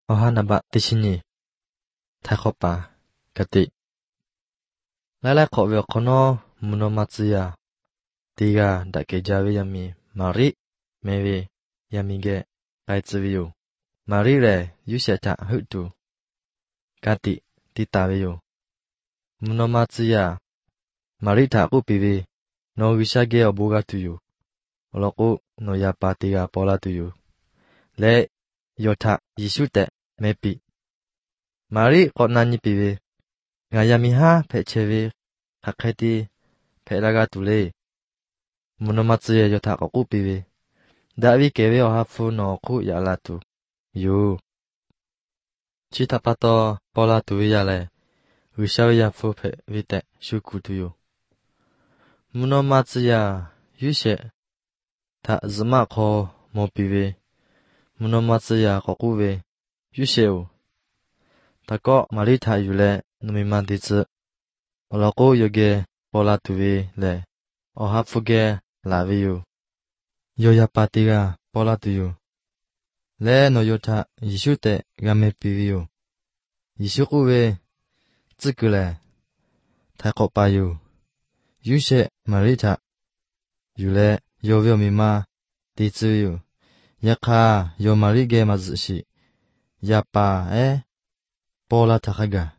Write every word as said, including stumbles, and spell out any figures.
おはなばてしに、たこぱ、かて。来来こべこの、むのまつや、てが、だけじゃべやみ、まり、めべ、やみげ、かいつびよ。まりれ、ゆせた、ふと。かて、てたべよ。むのまつや、まりたこぴべ、のぐしゃげおぼがとよ。おろこ、のやぱてがぽらとよ。れ、よた、いしゅて、めぴ。まりこなにぴべ。nga yami ha phe cheve hakheti phe laga tule monomatsu ye yotha ko ku pibe davi kebe o ha fu no khu ya la tu yo chita pato pola tu ya le wisha ya fu phe vite shuku tu yo monomatsu ya yushe ta zma kho mo pibe monomatsu ya ko ku be yushe o ta ko mari tha yu le numi man ti tsu lo ko yoge pola tu be le o ha fu ge la vi yo yo ya pati ga pola tu yo le no yo tha yishu te ga me pi yo yishu ku be tsu ku le tha ko pa yo yu she mari tha yu le yo vyo mi ma ti tsu yo ya kha yo mari ge ma zu shi ya pa e pola tha ga